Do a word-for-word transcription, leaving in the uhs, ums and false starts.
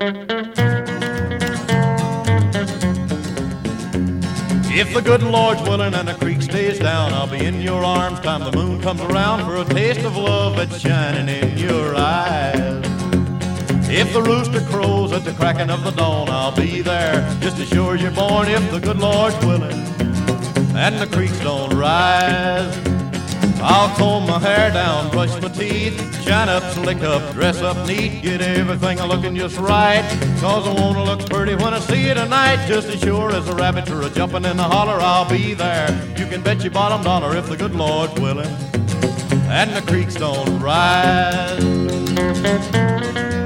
If the good Lord's willing and the creek stays down, I'll be in your arms time the moon comes around for a taste of love that's shining in your eyes. If the rooster crows at the cracking of the dawn, I'll be there just as sure as you're born. If the good Lord's willing and the creeks don't rise, I'll comb my hair down, brush my teeth, shine up, slick up, dress up neat, get everything looking just right, 'cause I wanna look pretty when I see you tonight. Just as sure as the rabbits are a-jumping in the holler, I'll be there. You can bet your bottom dollar if the good Lord's willing and the creeks don't rise.